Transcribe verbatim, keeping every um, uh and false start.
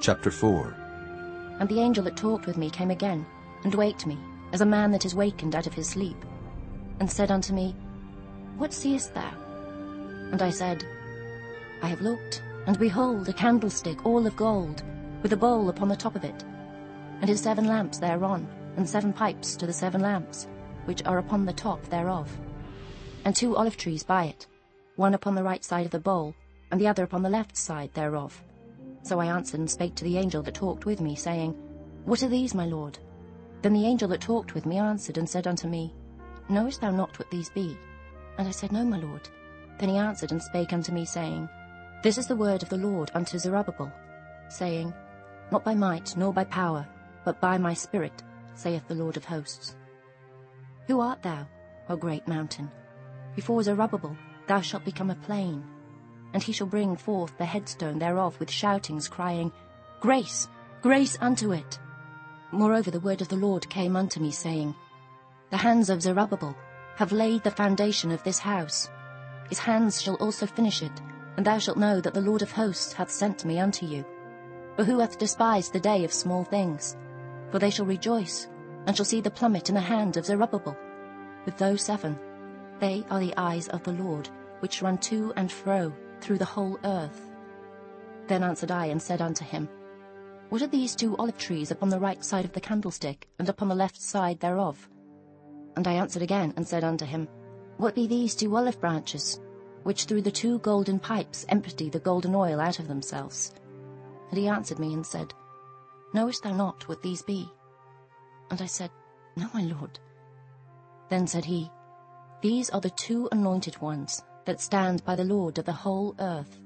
Chapter four. And the angel that talked with me came again, and waked me, as a man that is wakened out of his sleep, and said unto me, What seest thou? And I said, I have looked, and behold, a candlestick all of gold, with a bowl upon the top of it, and his seven lamps thereon, and seven pipes to the seven lamps, which are upon the top thereof, and two olive trees by it, one upon the right side of the bowl, and the other upon the left side thereof. So I answered and spake to the angel that talked with me, saying, What are these, my lord? Then the angel that talked with me answered and said unto me, Knowest thou not what these be? And I said, No, my lord. Then he answered and spake unto me, saying, This is the word of the Lord unto Zerubbabel, saying, Not by might nor by power, but by my spirit, saith the Lord of hosts. Who art thou, O great mountain? Before Zerubbabel thou shalt become a plain, and he shall bring forth the headstone thereof with shoutings, crying, Grace, grace unto it. Moreover the word of the Lord came unto me, saying, The hands of Zerubbabel have laid the foundation of this house. His hands shall also finish it, and thou shalt know that the Lord of hosts hath sent me unto you. For who hath despised the day of small things? For they shall rejoice, and shall see the plummet in the hand of Zerubbabel. With those seven, they are the eyes of the Lord, which run to and fro through the whole earth. Then answered I and said unto him, What are these two olive trees upon the right side of the candlestick, and upon the left side thereof? And I answered again and said unto him, What be these two olive branches, which through the two golden pipes empty the golden oil out of themselves? And he answered me and said, Knowest thou not what these be? And I said, No, my lord. Then said he, These are the two anointed ones that stand by the Lord of the whole earth.